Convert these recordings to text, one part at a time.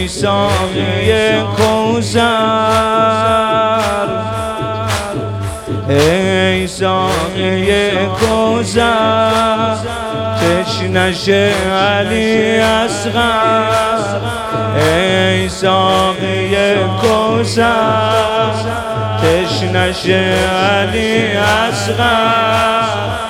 ای ساقی کوثر، ای ساقی کوثر، تشنش علی اصغر، ای ساقی کوثر، تشنش علی اصغر،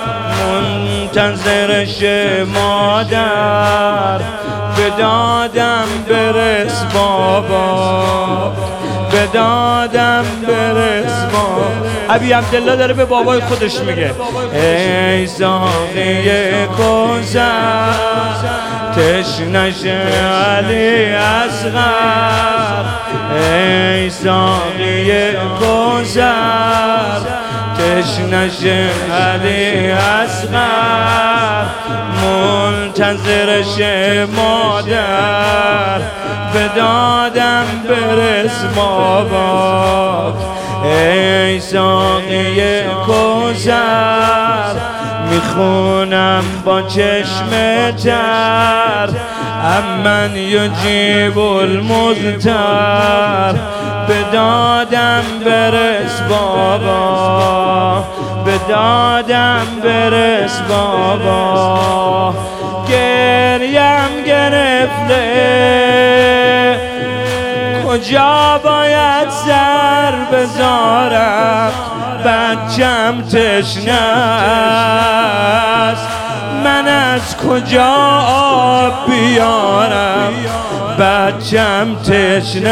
منتظرش مادر، به دادم برس بابا، به دادم برس بابا. ابی عبدالله داره به بابای خودش میگه ای ساقی کوثر، تشنش علی اصغر، ای ساقی کوثر، تشنش علی اصغر، منتظرش مادر، به دادم برس بابا. ای ساقی کوثر، میخونم با چشم تر، امن یجیب المضطر، به دادم برس بابا، به دادم برس بابا. گریم گرفته کجا باید سر بذارم، بچم تشنه است، من از کجا آب بیارم، بچم تشنه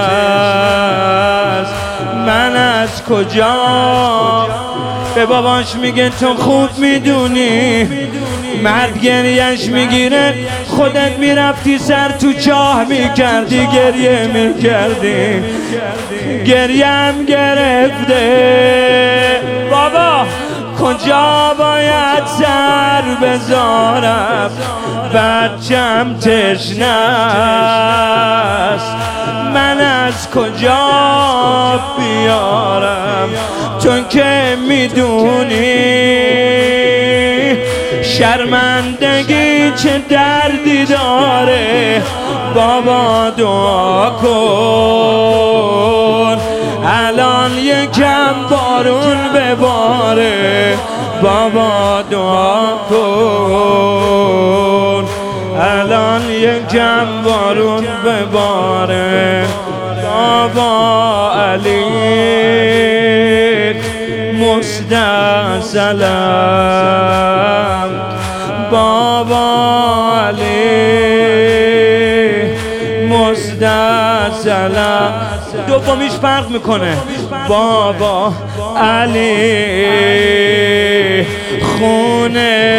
است، من از کجا. به باباش میگه تو خوب میدونی مرد گریهش میگیره، خودت میرفتی سر تو چاه میکردی، گریه میکردی. گریم گرفته بابا کجا باید سر بذارم، بچم تشنه است، من از کجا بیارم. چون که میدونی شرمندگی چه دردی داره، بابا دعا کن الان یکم بارون بباره، بابا دعا کن الان یکم بارون بباره. بابا علی مستعصلم، بابا علی مستعصلم. دومیش فرق میکنه. بابا علی خون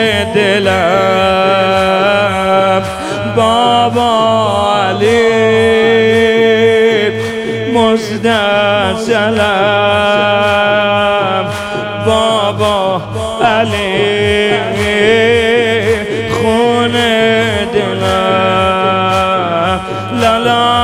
دلم، بابا علی مستعصلم، بابا علی خون دلم. لالا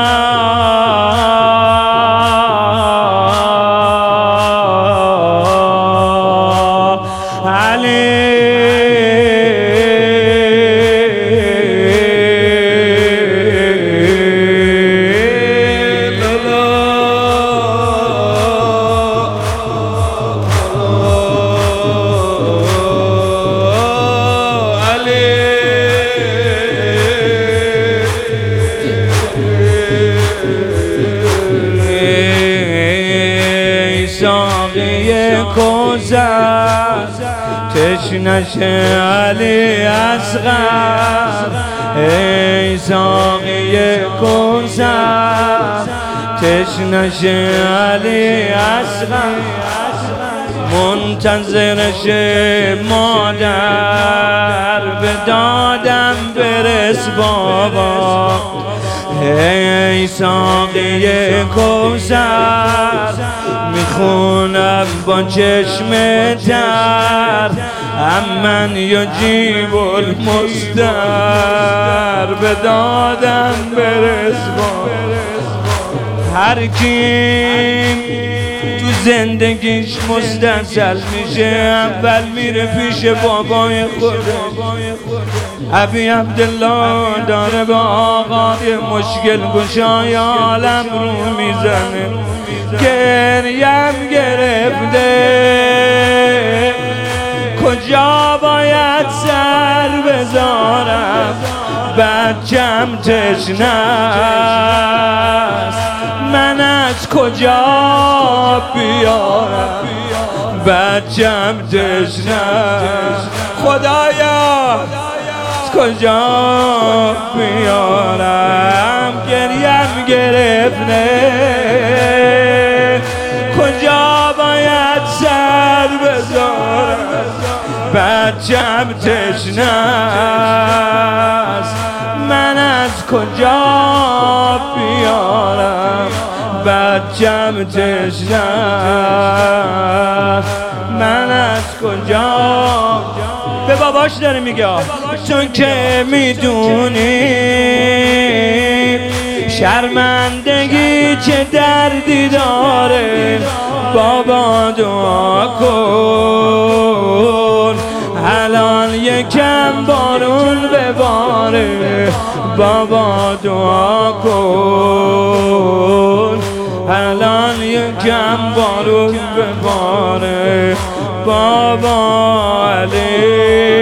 کوثر، تشنش علی اصغر، ای ساقی کوثر، تشنش علی اصغر، منتظرش مادر، به دادم برس بابا. ای ساقی کوثر، میخونم با چشم تر، امن یجیب المضطر، به دادم برس بابا. هر کی تو زندگیش مستاصل میشه. اول میره پیش بابای خودش. ابی عبدالله داره با آقای مشکل گشای عالم رو میزنه. گریم گرفته کجا باید سر بذارم، بچم تشنه است من از کجا بیارم، بچم تشنه است خدایا از کجا بیارم. گریم گرفته کجا باید سر بذارم، بچم تشنه است من از کجا بیارم، بچم تشنه است من از کجا. به باباش داره میگه چون که میدونی شرمندگی چه دردی داره، بابا دعا کن الان یکم بارون بباره، بابا دعا کن الان یکم بارون بباره. بابا علی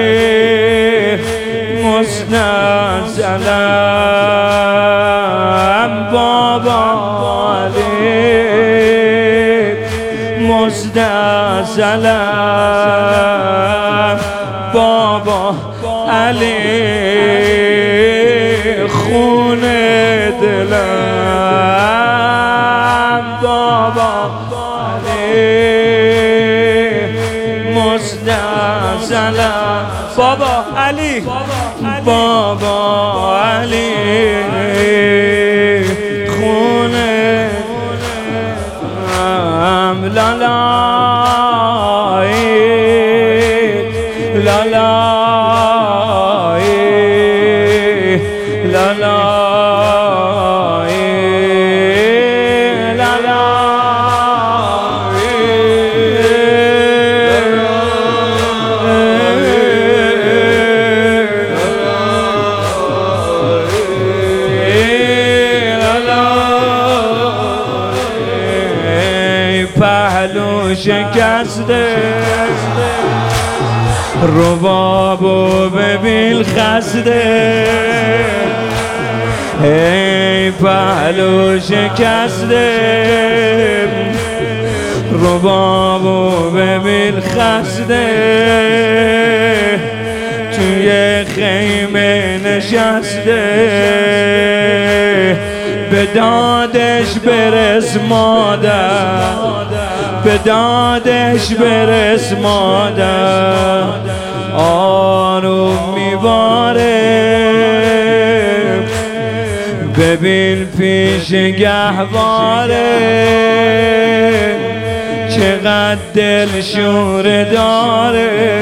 مستعجلم، بابا علی مستعجلم، بابا علی خون دلم، بابا علی مستعجلم، بابا علی، بابا علی خون دلم. لالا لالا لالا پهلو شکسته ربابو ببین خسته، ای پهلو شکسته ربابو ببین خسته، توی خیمه نشسته به دادش برس مادر، به دادش برس مادر، آروم میباره ببین پیش گهواره چقدر دل شوره داره،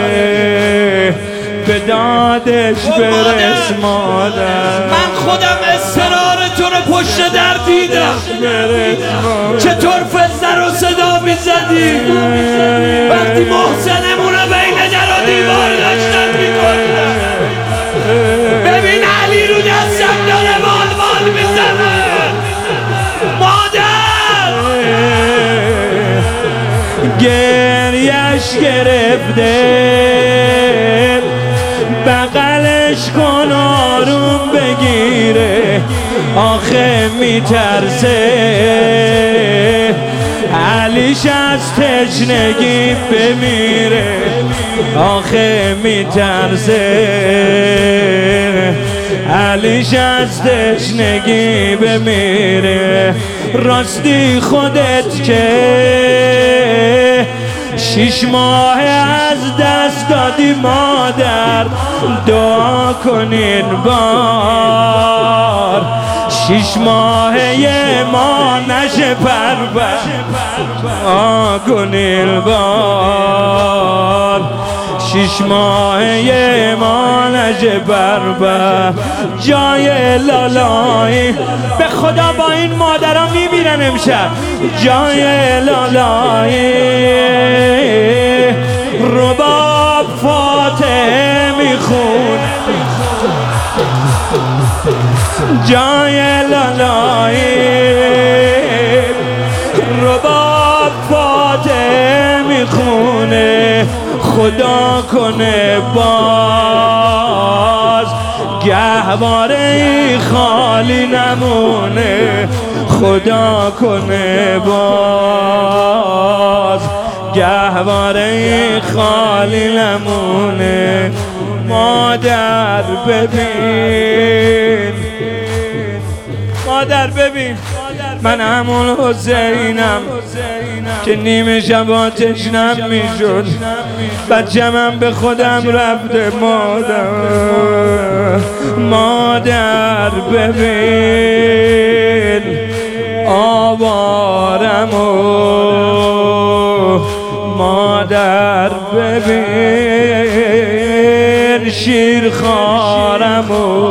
به دادش برس مادر. من خودم اصرار تو رو پشت در دیدم، چطور فزر و صدا میزدی وقتی محسنمون رو بین در و دیوار داشتن میکنن. ببین علی رو دستم داره وال وال میزنه، مادر گریش گرفته بغلش کن آروم بگیره، آخه میترسه علیش از تشنگی بمیره، آخه میترسه علیش از تشنگی بمیره. راستی خودت که 6 ماه از دست دادی مادر، دعا کنین بار 6 ماهه ما نشه پرور، دعا کنین بار 6 ماهه ما نجه بربه جای لالایی به خدا با این مادرها میمیرن امشب جای لالایی رباب فاتحه میخون جای لالایی رباب فاتحه میخونه خدا کنه باز گهواره خالی نمونه خدا کنه باز گهواره خالی نمونه مادر ببین مادر ببین من همون حسینم که نیمه شب آتشنم میشد بچه‌م به خودم رفته مادر ببین آوارمو مادر ببین شیرخوارمو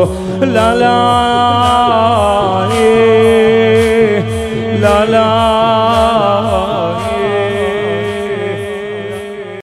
لالایی لالا